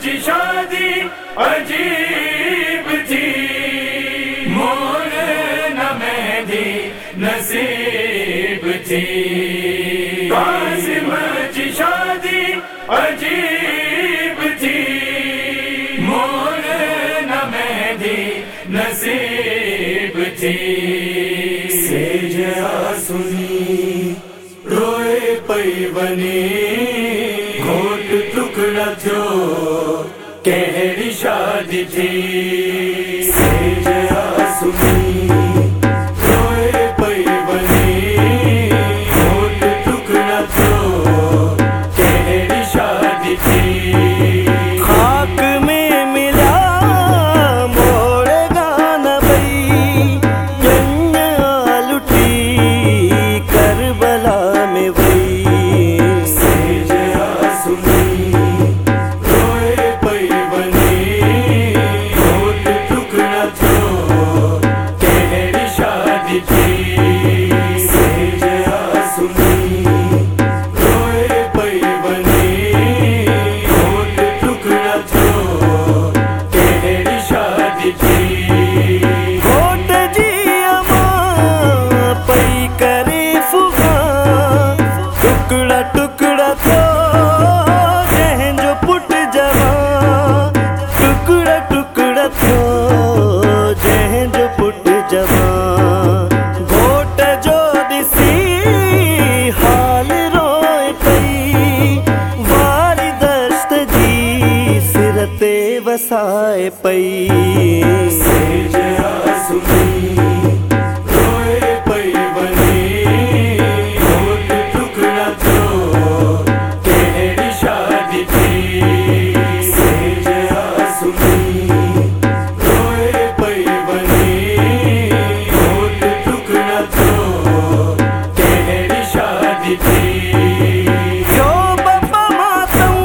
शादी अजीब थी, मोर न मेहंदी नसीब थी। कासिम की शादी अजीब थी, मोर न मेहंदी नसीब थी। सेज सुनी रोए पैवनी, घोट टुकड़ा थो कहड़ी शादी थी। सेज सुनी रोए पैवनी, घोट टुकड़ा थो कहड़ी शादी थी। खाक में मिला मोर गाना बई, जन्ना लुटी करबला में वही। सेज सुनी रोए पैवनी, घोट टुकड़ा थो कहड़ी शादी थी। सेज सुनी रोए पैवनी, घोट टुकड़ा थो कहड़ी शादी थी। घोट जी अमा पई करे फुगा, टुकड़ा टुकड़ा थो जंहिंजो पुट जवां। टुकड़ा टुकड़ा थो जंहिंजो पुट जवां। घोट जो ॾिसी हाल रोए पई, वारी दस्त जी सिर ते वसाए पई। सेज सुनी रोए पैवनी, घोट टुकड़ा थो कहड़ी शादी थी। सेज सुनी रोए पैवनी, घोट टुकड़ा थो कहड़ी शादी थी। जो बप्पा मातम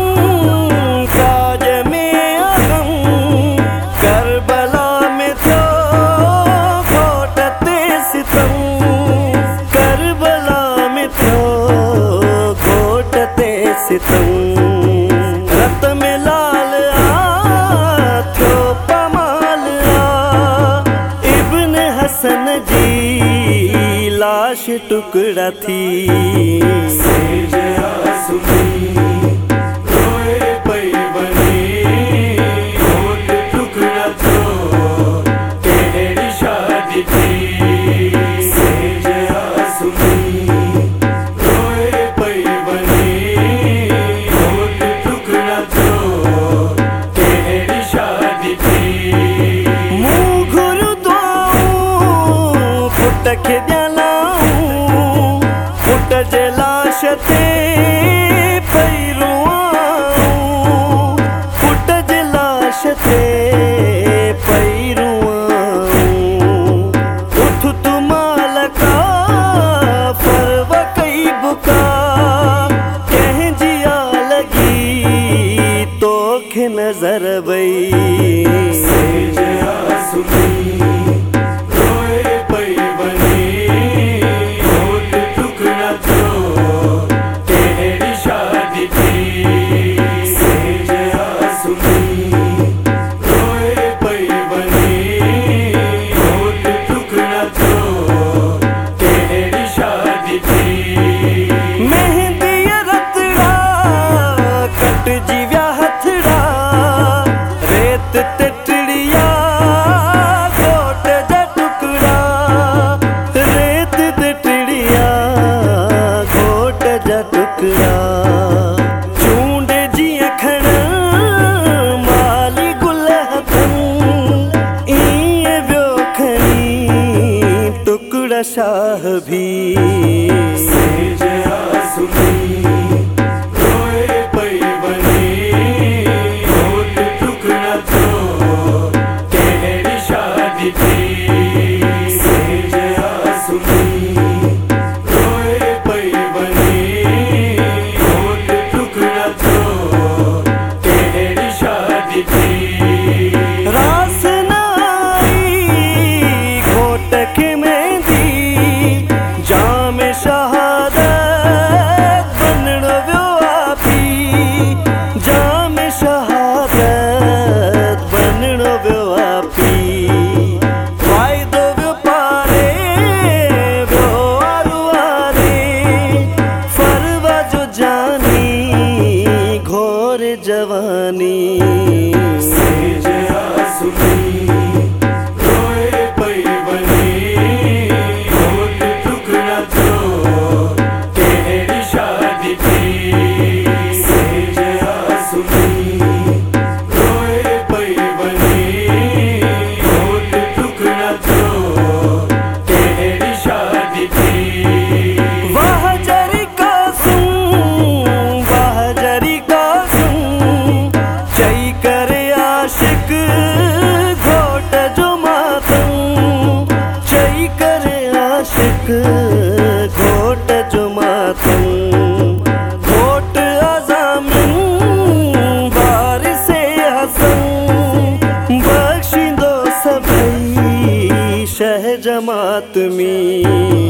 काज में आगम, करबला में थो घोट ते सितम। करबला में थो घोट ते सितम। रत में लाल आ थो पमाल आ, इब्न हसन जी लाश टुकड़ा थी। सेज सुनी रोए पैवनी, घोट टुकड़ा थो कहड़ी शादी थी। सेज सुनी रोए पैवनी, घोट टुकड़ा थो कहड़ी शादी थी। मुँह घुर दुआऊं पुट खे ॼलाऊं, पुट जे लाश ते पई रुआऊं। पुट जे लाश ते पई रुआऊं। उठ तू मालका फरव कई बुका, कंहिंजी आ लगी तोखे नज़र वई। सेज सुनी रोए पैवनी, घोट टुकड़ा थो कहड़ी शादी थी। सेज सुनी रोए पैवनी, घोट टुकड़ा थो कहड़ी शादी थी। मेहंदी रतड़ा कट जी व्या हथड़ा, रेत ते टिड़िया घोट जा टुकड़ा। रेत ते टिड़िया घोट जा टुकड़ा। चूंड जी खण माली गुल हथन, ईअं वियो खणी टुकड़ा शाह भी। सेज सुनी रोए पैवनी, जवानी सेज आसुनी रोए पैवनी होत टुकड़ा जो तेरी शादी थी सेज आसुनी रोए पैवनी होत टुकड़ा जो तेरी शादी थी वाह जरी का सुन चई करे आशिक घोट जो मातम चई करे आशिक घोट जो मातम घोट अज़ामिन वारिसे हसन बख्शिंदो सभई शह जमात में